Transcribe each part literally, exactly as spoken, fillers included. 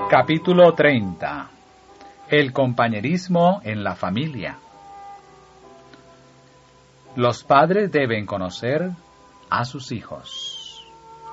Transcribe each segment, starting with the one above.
Capítulo treinta. El compañerismo en la familia. Los padres deben conocer a sus hijos.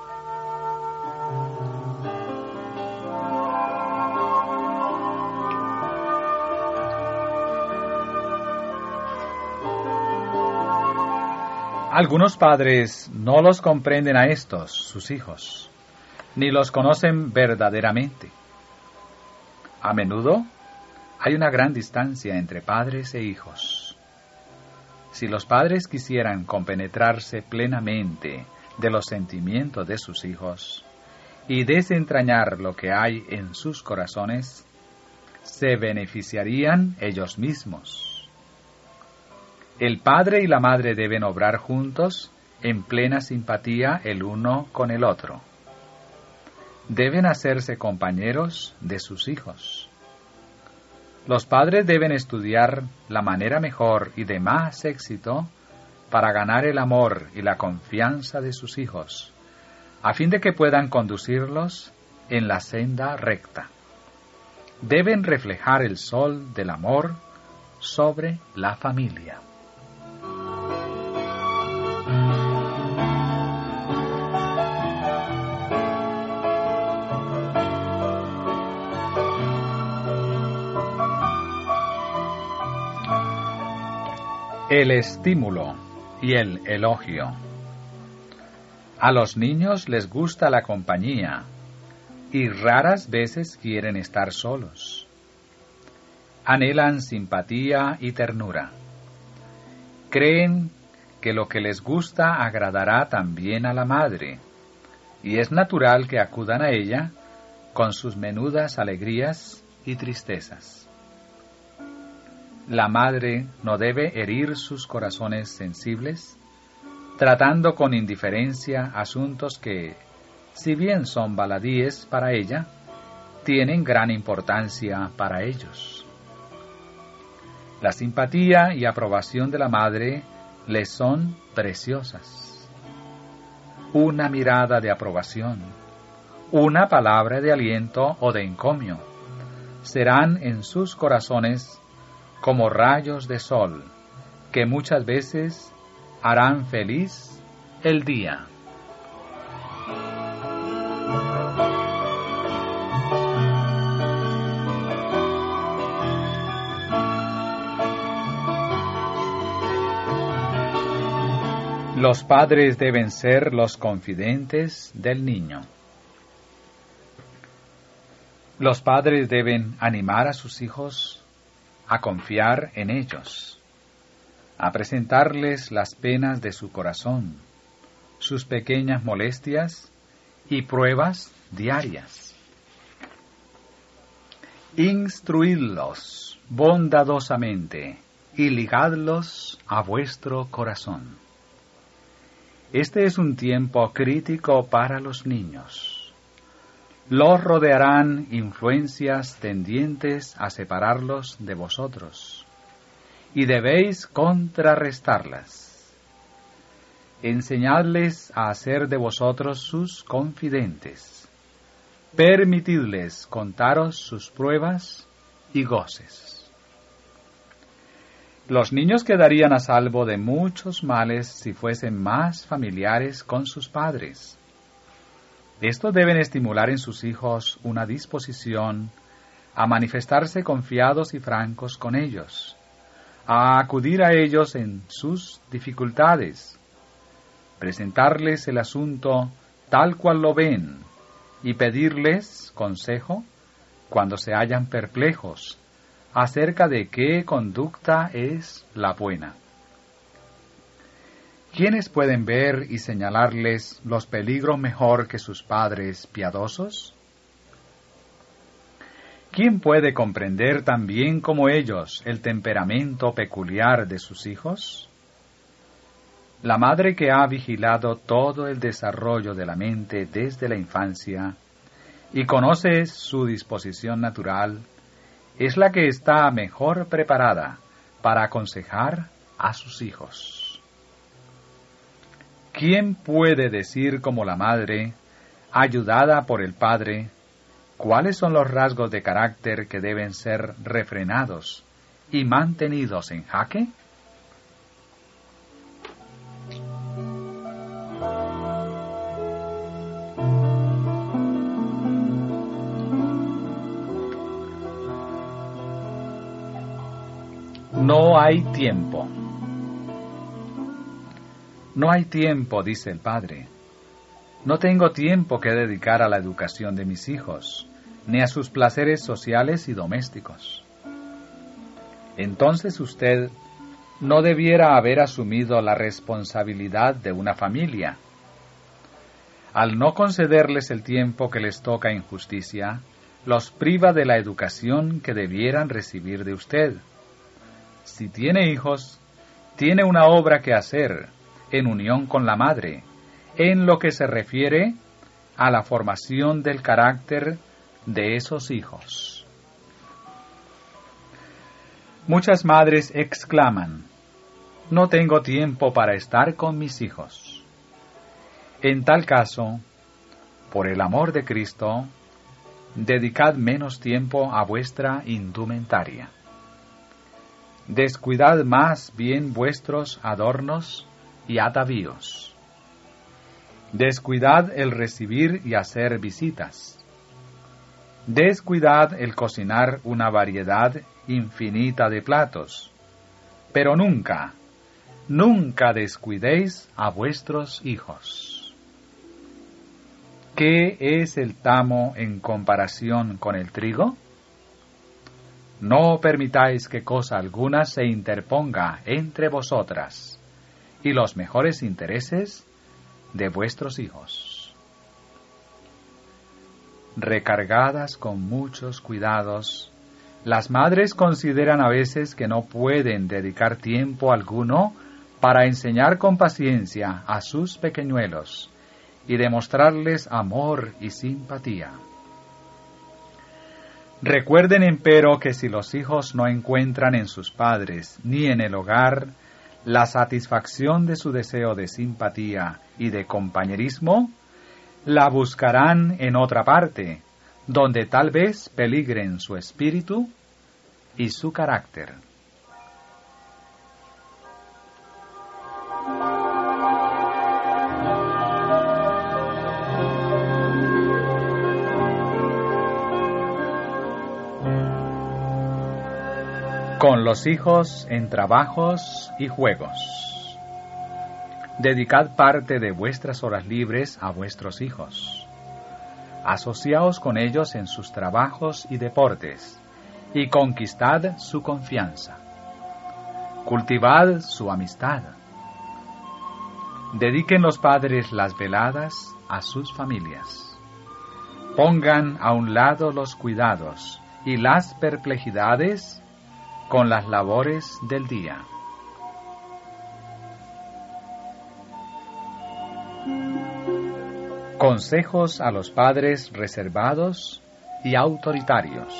Algunos padres no los comprenden a estos, sus hijos, ni los conocen verdaderamente. A menudo hay una gran distancia entre padres e hijos. Si los padres quisieran compenetrarse plenamente de los sentimientos de sus hijos y desentrañar lo que hay en sus corazones, se beneficiarían ellos mismos. El padre y la madre deben obrar juntos en plena simpatía el uno con el otro. Deben hacerse compañeros de sus hijos. Los padres deben estudiar la manera mejor y de más éxito para ganar el amor y la confianza de sus hijos, a fin de que puedan conducirlos en la senda recta. Deben reflejar el sol del amor sobre la familia. El estímulo y el elogio. A los niños les gusta la compañía y raras veces quieren estar solos. Anhelan simpatía y ternura. Creen que lo que les gusta agradará también a la madre, y es natural que acudan a ella con sus menudas alegrías y tristezas. La madre no debe herir sus corazones sensibles, tratando con indiferencia asuntos que, si bien son baladíes para ella, tienen gran importancia para ellos. La simpatía y aprobación de la madre les son preciosas. Una mirada de aprobación, una palabra de aliento o de encomio, serán en sus corazones como rayos de sol, que muchas veces harán feliz el día. Los padres deben ser los confidentes del niño. Los padres deben animar a sus hijos a confiar en ellos, a presentarles las penas de su corazón, sus pequeñas molestias y pruebas diarias. Instruidlos bondadosamente y ligadlos a vuestro corazón. Este es un tiempo crítico para los niños. Los rodearán influencias tendientes a separarlos de vosotros, y debéis contrarrestarlas. Enseñadles a hacer de vosotros sus confidentes. Permitidles contaros sus pruebas y goces. Los niños quedarían a salvo de muchos males si fuesen más familiares con sus padres. Estos deben estimular en sus hijos una disposición a manifestarse confiados y francos con ellos, a acudir a ellos en sus dificultades, presentarles el asunto tal cual lo ven y pedirles consejo cuando se hallan perplejos acerca de qué conducta es la buena. ¿Quiénes pueden ver y señalarles los peligros mejor que sus padres piadosos? ¿Quién puede comprender tan bien como ellos el temperamento peculiar de sus hijos? La madre que ha vigilado todo el desarrollo de la mente desde la infancia y conoce su disposición natural, es la que está mejor preparada para aconsejar a sus hijos. ¿Quién puede decir como la madre, ayudada por el padre, ¿Cuáles son los rasgos de carácter que deben ser refrenados y mantenidos en jaque? No hay tiempo. No hay tiempo, dice el padre. No tengo tiempo que dedicar a la educación de mis hijos, ni a sus placeres sociales y domésticos. Entonces usted no debiera haber asumido la responsabilidad de una familia. Al no concederles el tiempo que les toca en justicia, los priva de la educación que debieran recibir de usted. Si tiene hijos, tiene una obra que hacer en unión con la madre, en lo que se refiere a la formación del carácter de esos hijos. Muchas madres exclaman: no tengo tiempo para estar con mis hijos. En tal caso, por el amor de Cristo, dedicad menos tiempo a vuestra indumentaria. Descuidad más bien vuestros adornos y atavíos. Descuidad el recibir y hacer visitas. Descuidad el cocinar una variedad infinita de platos. Pero nunca, nunca descuidéis a vuestros hijos. ¿Qué es el tamo en comparación con el trigo? No permitáis que cosa alguna se interponga entre vosotras y los mejores intereses de vuestros hijos. Recargadas con muchos cuidados, las madres consideran a veces que no pueden dedicar tiempo alguno para enseñar con paciencia a sus pequeñuelos y demostrarles amor y simpatía. Recuerden, empero, que si los hijos no encuentran en sus padres ni en el hogar la satisfacción de su deseo de simpatía y de compañerismo, la buscarán en otra parte, donde tal vez peligren su espíritu y su carácter. Con los hijos en trabajos y juegos. Dedicad parte de vuestras horas libres a vuestros hijos. Asociaos con ellos en sus trabajos y deportes, y conquistad su confianza. Cultivad su amistad. Dediquen los padres las veladas a sus familias. Pongan a un lado los cuidados y las perplejidades con las labores del día. Consejos a los padres reservados y autoritarios.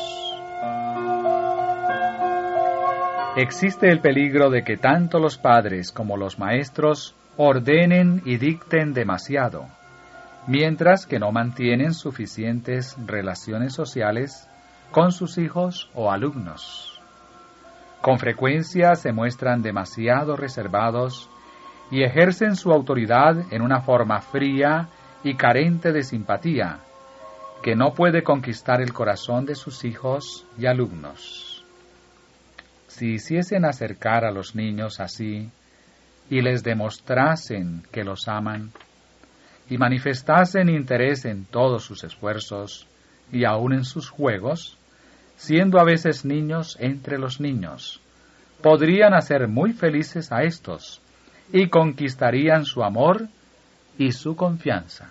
Existe el peligro de que tanto los padres como los maestros ordenen y dicten demasiado, mientras que no mantienen suficientes relaciones sociales con sus hijos o alumnos. Con frecuencia se muestran demasiado reservados y ejercen su autoridad en una forma fría y carente de simpatía, que no puede conquistar el corazón de sus hijos y alumnos. Si hiciesen acercar a los niños así y les demostrasen que los aman y manifestasen interés en todos sus esfuerzos y aun en sus juegos, siendo a veces niños entre los niños, podrían hacer muy felices a estos y conquistarían su amor y su confianza.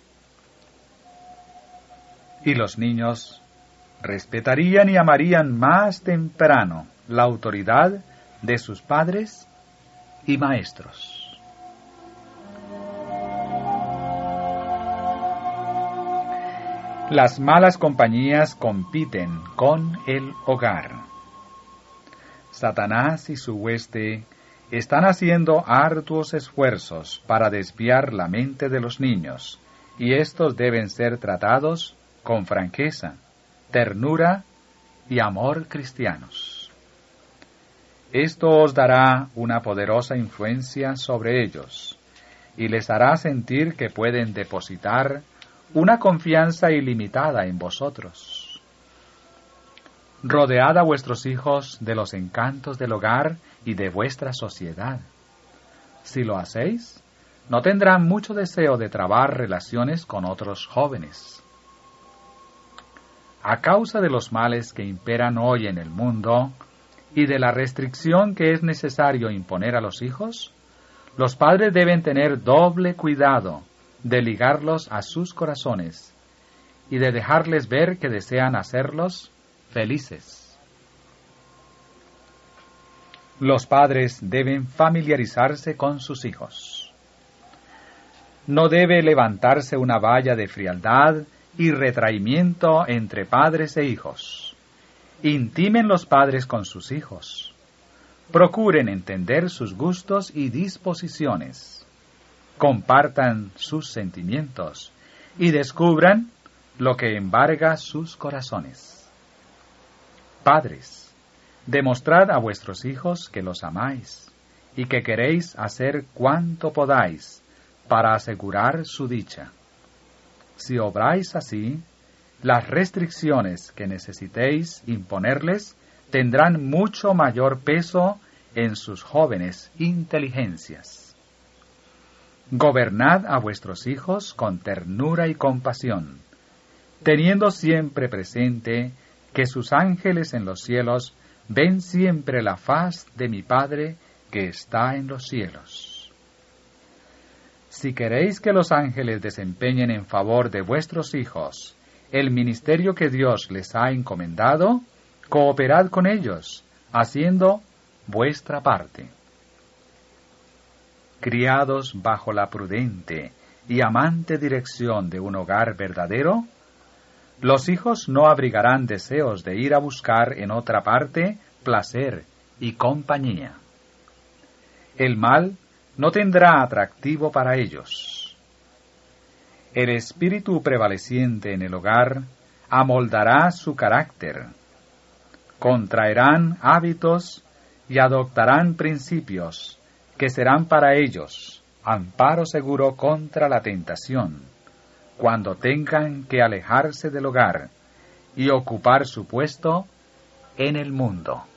Y los niños respetarían y amarían más temprano la autoridad de sus padres y maestros. Las malas compañías compiten con el hogar. Satanás y su hueste están haciendo arduos esfuerzos para desviar la mente de los niños, y estos deben ser tratados con franqueza, ternura y amor cristianos. Esto os dará una poderosa influencia sobre ellos y les hará sentir que pueden depositar una confianza ilimitada en vosotros. Rodead a vuestros hijos de los encantos del hogar y de vuestra sociedad. Si lo hacéis, no tendrán mucho deseo de trabar relaciones con otros jóvenes. A causa de los males que imperan hoy en el mundo y de la restricción que es necesario imponer a los hijos, los padres deben tener doble cuidado de ligarlos a sus corazones y de dejarles ver que desean hacerlos felices. Los padres deben familiarizarse con sus hijos. No debe levantarse una valla de frialdad y retraimiento entre padres e hijos. Intimen los padres con sus hijos. Procuren entender sus gustos y disposiciones. Compartan sus sentimientos y descubran lo que embarga sus corazones. Padres, demostrad a vuestros hijos que los amáis y que queréis hacer cuanto podáis para asegurar su dicha. Si obráis así, las restricciones que necesitéis imponerles tendrán mucho mayor peso en sus jóvenes inteligencias. Gobernad a vuestros hijos con ternura y compasión, teniendo siempre presente que sus ángeles en los cielos ven siempre la faz de mi Padre que está en los cielos. Si queréis que los ángeles desempeñen en favor de vuestros hijos el ministerio que Dios les ha encomendado, cooperad con ellos, haciendo vuestra parte. Criados bajo la prudente y amante dirección de un hogar verdadero, los hijos no abrigarán deseos de ir a buscar en otra parte placer y compañía. El mal no tendrá atractivo para ellos. El espíritu prevaleciente en el hogar amoldará su carácter. Contraerán hábitos y adoptarán principios que serán para ellos amparo seguro contra la tentación, cuando tengan que alejarse del hogar y ocupar su puesto en el mundo.